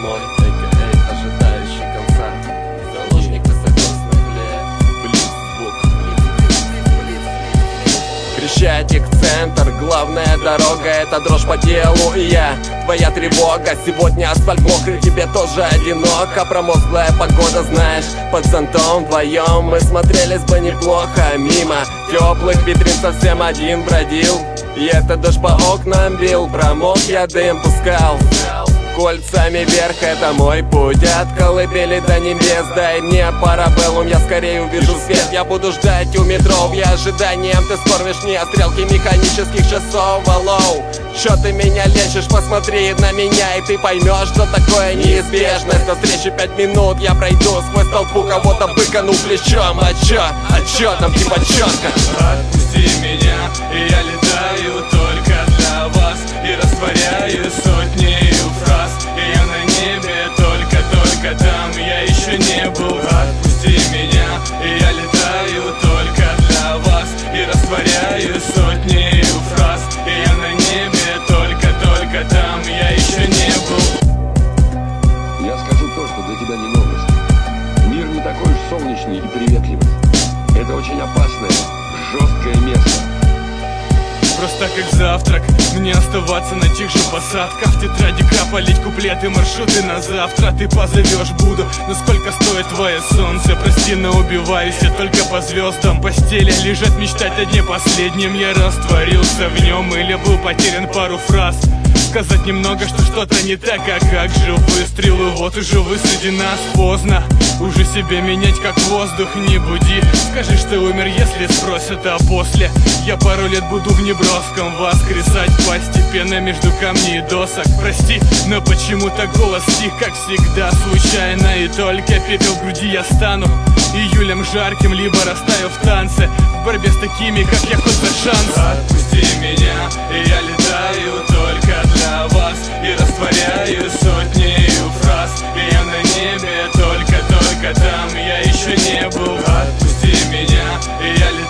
мой, а.к.а. ожидающий конца. Заложник высокосных лет. Блиц-звук. Крещатик, центр, главная дорога, это дрожь по телу и я. Твоя тревога, сегодня асфальт мокрый, тебе тоже одиноко. Промозглая погода, знаешь, под зонтом вдвоем мы смотрелись бы неплохо. Мимо теплых витрин совсем один бродил, и этот дождь по окнам бил. Промок я дым пускал кольцами вверх, это мой путь от колыбели до небес. Дай мне парабеллум, я скорее увижу свет. Я буду ждать у метро в ожиданием. Ты скормишь мне стрелки механических часов. Алло, чё ты меня лечишь? Посмотри на меня, и ты поймешь, что такое неизбежность. До встречи 5 минут я пройду сквозь толпу, кого-то быкану плечом. А чё там типа чётко? Отпусти меня, и я летаю только для вас, и растворяю сотни фраз. И я на небе только там, я еще не был. Отпусти меня, и я летаю только для вас, и растворяю сотни фраз. И я на небе только там, я еще не был. Я скажу то, что для тебя не новость. Мир не такой уж солнечный и приветливый. Это очень опасное, жесткое место. Просто как завтрак, мне оставаться на тех же посадках. В тетради капалить куплеты, маршруты на завтра. Ты позовешь, буду, но сколько стоит твое солнце? Прости, но убиваюсь я только по звездам. Постели лежать, мечтать о дне последнем. Я растворился в нем или был потерян пару фраз. Сказать немного, что что-то не так, а как же выстрелы? Вот уже вы среди нас, поздно уже себе менять как воздух, не буди. Скажи, что умер, если спросят, а после я пару лет буду в неброском воскресать постепенно между камней и досок. Прости, но почему-то голос стих, как всегда, случайно. И только пепел в груди я стану июлем жарким, либо растаю в танце в борьбе с такими, как я, хоть за шанс. Отпусти меня, и я летаю только для вас, и растворяю сотни фраз. И я на небе только там, я еще не был. Отпусти меня, и я летаю